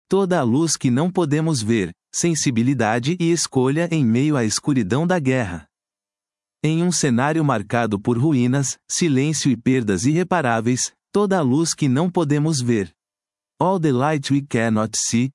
Toda a luz que não podemos ver, sensibilidade e escolha em meio à escuridão da guerra. Em um cenário marcado por ruínas, silêncio e perdas irreparáveis, toda a luz que não podemos ver. All the Light We Cannot See,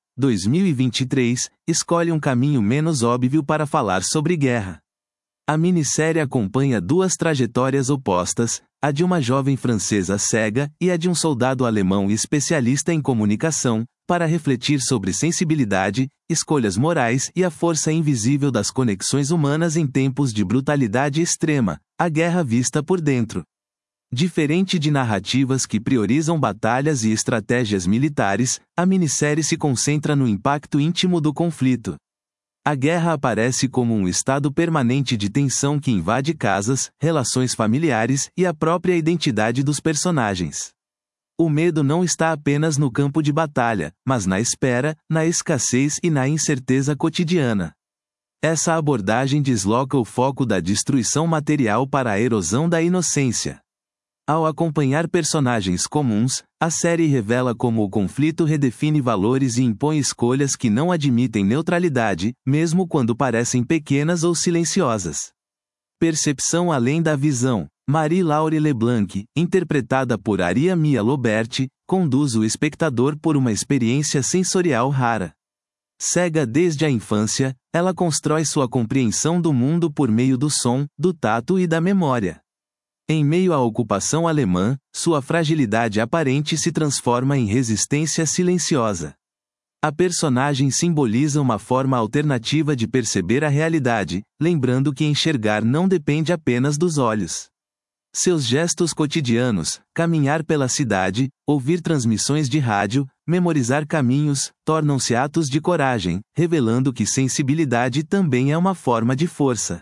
2023, escolhe um caminho menos óbvio para falar sobre guerra. A minissérie acompanha duas trajetórias opostas, a de uma jovem francesa cega e a de um soldado alemão especialista em comunicação, para refletir sobre sensibilidade, escolhas morais e a força invisível das conexões humanas em tempos de brutalidade extrema, a guerra vista por dentro. Diferente de narrativas que priorizam batalhas e estratégias militares, a minissérie se concentra no impacto íntimo do conflito. A guerra aparece como um estado permanente de tensão que invade casas, relações familiares e a própria identidade dos personagens. O medo não está apenas no campo de batalha, mas na espera, na escassez e na incerteza cotidiana. Essa abordagem desloca o foco da destruição material para a erosão da inocência. Ao acompanhar personagens comuns, a série revela como o conflito redefine valores e impõe escolhas que não admitem neutralidade, mesmo quando parecem pequenas ou silenciosas. Percepção além da visão. Marie-Laure Leblanc, interpretada por Aria Mia Loberti, conduz o espectador por uma experiência sensorial rara. Cega desde a infância, ela constrói sua compreensão do mundo por meio do som, do tato e da memória. Em meio à ocupação alemã, sua fragilidade aparente se transforma em resistência silenciosa. A personagem simboliza uma forma alternativa de perceber a realidade, lembrando que enxergar não depende apenas dos olhos. Seus gestos cotidianos, caminhar pela cidade, ouvir transmissões de rádio, memorizar caminhos, tornam-se atos de coragem, revelando que sensibilidade também é uma forma de força.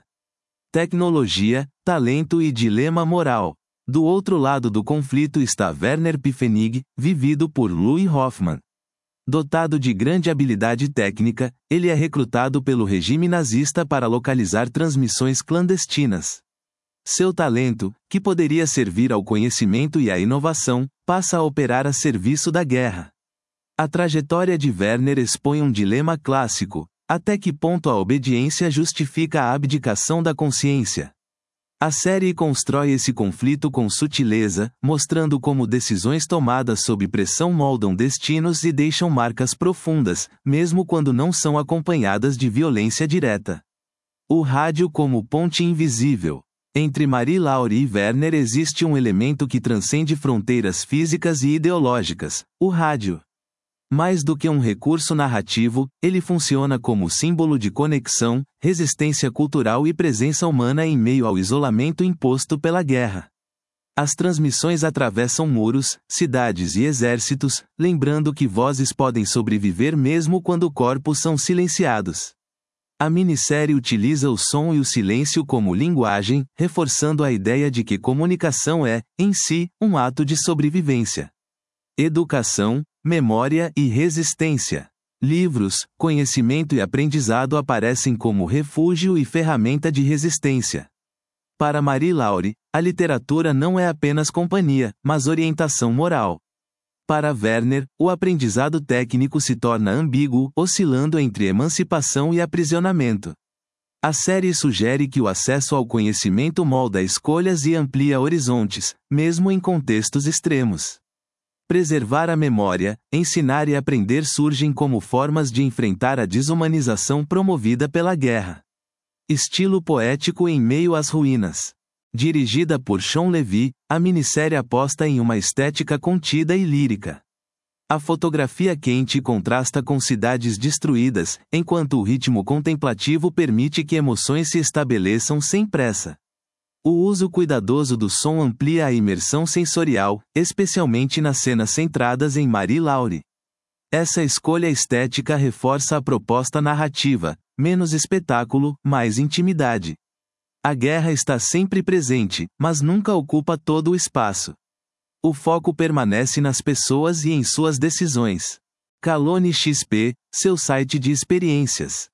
Tecnologia, talento e dilema moral. Do outro lado do conflito está Werner Pfennig, vivido por Louis Hoffmann. Dotado de grande habilidade técnica, ele é recrutado pelo regime nazista para localizar transmissões clandestinas. Seu talento, que poderia servir ao conhecimento e à inovação, passa a operar a serviço da guerra. A trajetória de Werner expõe um dilema clássico: até que ponto a obediência justifica a abdicação da consciência? A série constrói esse conflito com sutileza, mostrando como decisões tomadas sob pressão moldam destinos e deixam marcas profundas, mesmo quando não são acompanhadas de violência direta. O rádio como ponte invisível. Entre Marie-Laure e Werner existe um elemento que transcende fronteiras físicas e ideológicas: o rádio. Mais do que um recurso narrativo, ele funciona como símbolo de conexão, resistência cultural e presença humana em meio ao isolamento imposto pela guerra. As transmissões atravessam muros, cidades e exércitos, lembrando que vozes podem sobreviver mesmo quando corpos são silenciados. A minissérie utiliza o som e o silêncio como linguagem, reforçando a ideia de que comunicação é, em si, um ato de sobrevivência. Educação, memória e resistência. Livros, conhecimento e aprendizado aparecem como refúgio e ferramenta de resistência. Para Marie-Laure, a literatura não é apenas companhia, mas orientação moral. Para Werner, o aprendizado técnico se torna ambíguo, oscilando entre emancipação e aprisionamento. A série sugere que o acesso ao conhecimento molda escolhas e amplia horizontes, mesmo em contextos extremos. Preservar a memória, ensinar e aprender surgem como formas de enfrentar a desumanização promovida pela guerra. Estilo poético em meio às ruínas. Dirigida por Shawn Levy, a minissérie aposta em uma estética contida e lírica. A fotografia quente contrasta com cidades destruídas, enquanto o ritmo contemplativo permite que emoções se estabeleçam sem pressa. O uso cuidadoso do som amplia a imersão sensorial, especialmente nas cenas centradas em Marie-Laure. Essa escolha estética reforça a proposta narrativa: menos espetáculo, mais intimidade. A guerra está sempre presente, mas nunca ocupa todo o espaço. O foco permanece nas pessoas e em suas decisões. Calone XP, seu site de experiências.